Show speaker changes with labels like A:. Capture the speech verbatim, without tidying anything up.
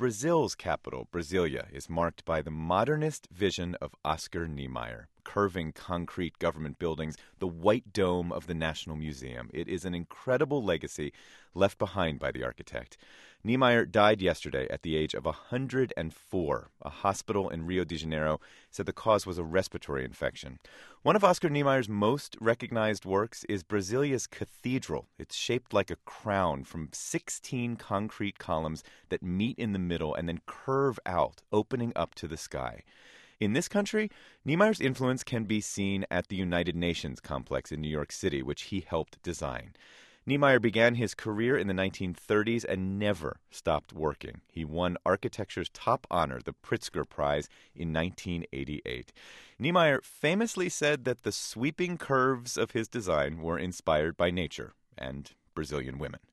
A: Brazil's capital, Brasilia, is marked by the modernist vision of Oscar Niemeyer, curving concrete government buildings, the White Dome of the National Museum. It is an incredible legacy left behind by the architect. Niemeyer died yesterday at the age of one hundred four. A hospital in Rio de Janeiro said the cause was a respiratory infection. One of Oscar Niemeyer's most recognized works is Brasilia's cathedral. It's shaped like a crown from sixteen concrete columns that meet in the middle and then curve out, opening up to the sky. In this country, Niemeyer's influence can be seen at the United Nations complex in New York City, which he helped design. Niemeyer began his career in the nineteen thirties and never stopped working. He won architecture's top honor, the Pritzker Prize, in nineteen eighty-eight. Niemeyer famously said that the sweeping curves of his design were inspired by nature and Brazilian women.